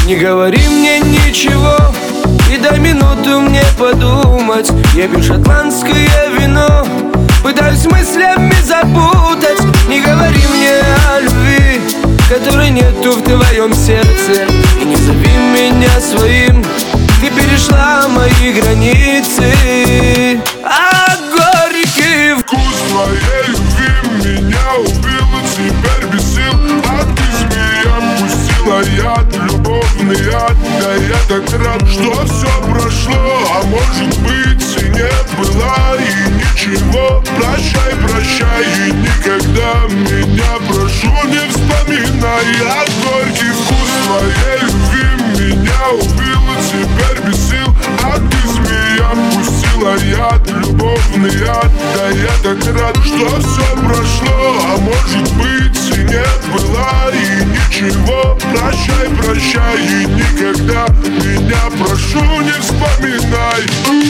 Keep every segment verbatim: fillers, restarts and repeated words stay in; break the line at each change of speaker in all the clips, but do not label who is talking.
Не говори мне ничего и дай минуту мне подумать. Я пью шотландское вино, пытаюсь мыслями запутать. Не говори мне о любви, которой нету в твоем сердце. И не зови меня своим, ты перешла мои границы. А горький
вкус твоей любви меня убил, и теперь без сил. А ты, змея, пустила яд, любовный яд. Да я так рад, что все прошло, а может быть и не было, и ничего. Прощай, прощай, и никогда меня, прошу, не вспоминай. А горький вкус твоей любви меня убил, и теперь без сил. А ты, змея, пустила яд, любовный яд. Да я так рад, что все прошло, а может быть и не было, и ничего. Прощай, прощай, и никогда меня, прошу, не вспоминай.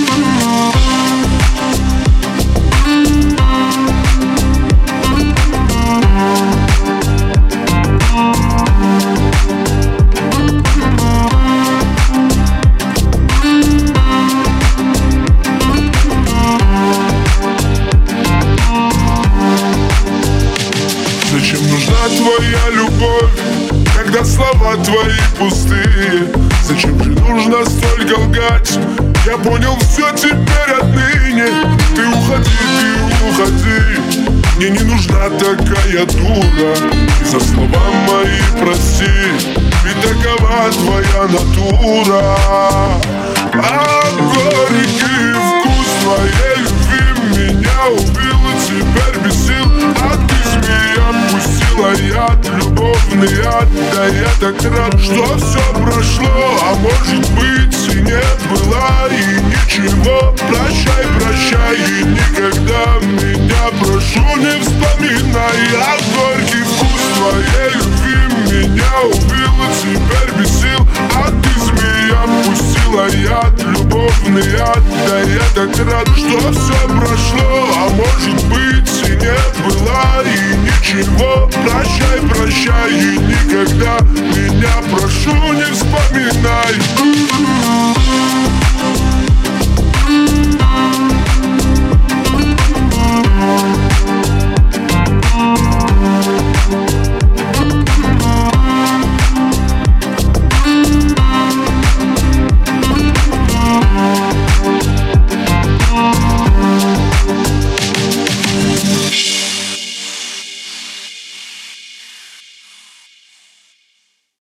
Зачем нужна твоя любовь, когда слова твои пустые? Зачем же нужно столько лгать? Я понял все теперь отныне. Ты уходи, ты уходи, мне не нужна такая дура. И за слова мои прости, ведь такова твоя натура. А горький вкус твоей любви меня убил, и теперь без сил. А ты, змея, пустила яд, любовный яд. Да я так рад, что все прошло, а может быть и не было, и ничего. Прощай, прощай, и никогда меня, прошу, не вспоминай. А горький вкус твоей любви меня убил, и теперь без сил. А ты, змея, пустила яд, любовный яд. Да я так рад, что все прошло, а может быть и не было, и ничего. Прощай, прощай, и никогда меня